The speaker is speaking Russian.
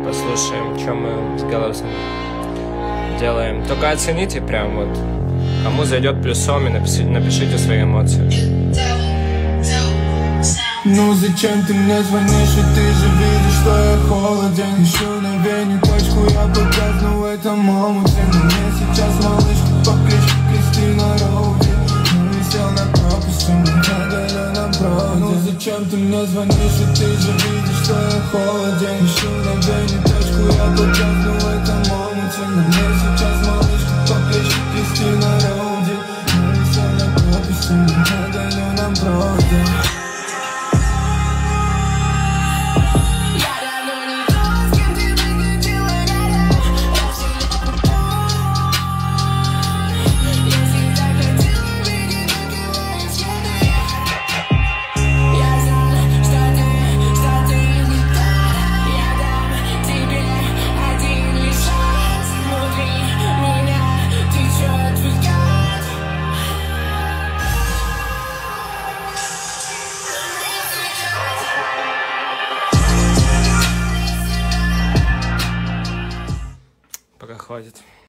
послушаем, что мы с голосом делаем. Только оцените прям вот, кому зайдет плюсом, и напишите свои эмоции. Ну зачем ты мне звонишь, и ты же видишь, что я холоден. Ищу на вене точку, я погрязну в этом омуте. Но мне сейчас малышка по кличке Кристина Роуди. Я висел на пропуске, мы гадали на проводе. Ну зачем ты мне звонишь, и ты же видишь, что я холоден. Ищу на вене точку, я погрязну в этом омуте. Но мне сейчас малышка по кличке Кристина Роуди. Я висел на пропуске, мы гадали на проводе. Пока хватит.